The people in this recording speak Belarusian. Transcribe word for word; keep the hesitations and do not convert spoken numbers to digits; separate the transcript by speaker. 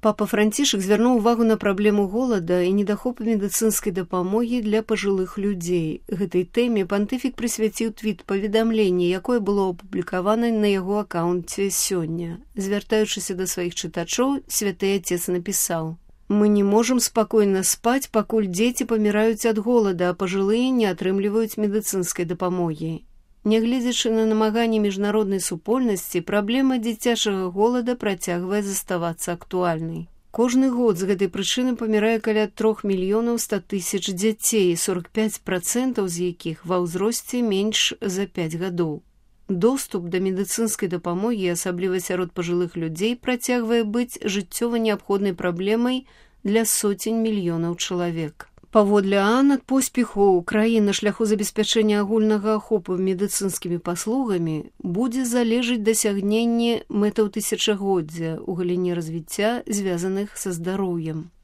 Speaker 1: Папа Францішак звярнуў увагу на праблему голада і недахопу медыцынскай дапамогі для пажылых людзей. Гэтай тэме пантыфік прысвяціў твіт-паведамленне, якое было апублікавана на яго акаунце сёння. Звяртаючыся да сваіх чытачоў, святы отец напісаў: «Мы не можам спакойна спаць, пакуль дзеці паміраюць ад голада, а пажылыя не атрымліваюць медыцынскай дапамогі». Нягледзячы на намаганні міжнароднай супольнасці, праблема дзіцячага голада працягвае заставацца актуальнай. Кожны год з гэтай прычыны памірае каля трох мільёнаў ста тысяч дзяцей, сорок пяць працэнтаў з якіх ва ўзросце менш за пяць гадоў. Доступ да медыцынскай дапамогі, асабліва сярод пажылых людзей, працягвае быць жыццёва неабходнай праблемай для соцень мільёнаў чалавек. Паводле ААН, ад поспеху краін на шляху забеспячэння агульнага ахопу медыцынскімі паслугамі будзе залежыць дасягненне мэтаў тысячагоддзя ў галіне развіцця, звязаных са здароўем.